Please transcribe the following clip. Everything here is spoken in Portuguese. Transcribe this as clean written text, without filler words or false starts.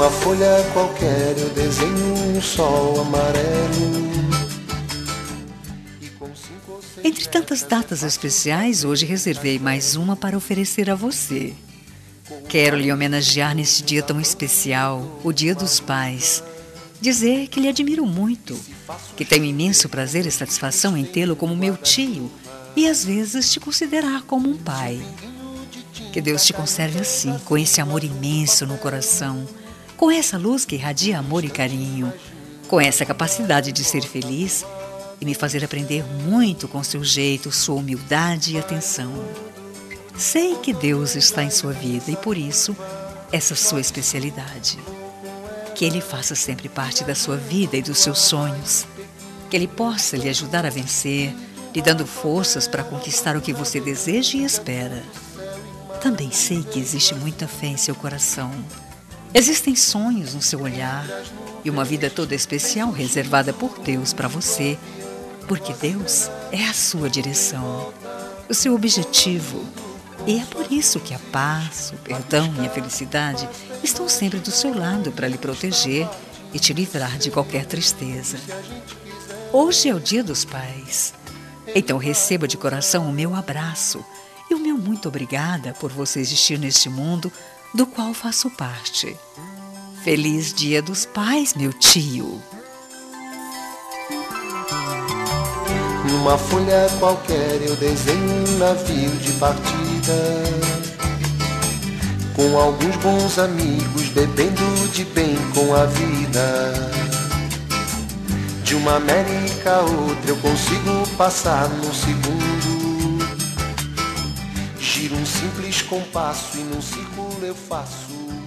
Numa folha qualquer eu desenho um sol amarelo. Entre tantas datas especiais, hoje reservei mais uma para oferecer a você. Quero lhe homenagear neste dia tão especial, o Dia dos Pais. Dizer que lhe admiro muito, que tenho imenso prazer e satisfação em tê-lo como meu tio e às vezes te considerar como um pai. Que Deus te conserve assim, com esse amor imenso no coração, com essa luz que irradia amor e carinho, com essa capacidade de ser feliz e me fazer aprender muito com seu jeito, sua humildade e atenção. Sei que Deus está em sua vida e por isso essa sua especialidade. Que Ele faça sempre parte da sua vida e dos seus sonhos. Que Ele possa lhe ajudar a vencer, lhe dando forças para conquistar o que você deseja e espera. Também sei que existe muita fé em seu coração. Existem sonhos no seu olhar e uma vida toda especial reservada por Deus para você, porque Deus é a sua direção, o seu objetivo. E é por isso que a paz, o perdão e a felicidade estão sempre do seu lado para lhe proteger e te livrar de qualquer tristeza. Hoje é o Dia dos Pais, então receba de coração o meu abraço e o meu muito obrigada por você existir neste mundo do qual faço parte. Feliz Dia dos Pais, meu tio! Numa folha qualquer eu desenho um navio de partida, com alguns bons amigos bebendo de bem com a vida. De uma América a outra eu consigo passar num segundo. Giro um simples compasso e num círculo eu faço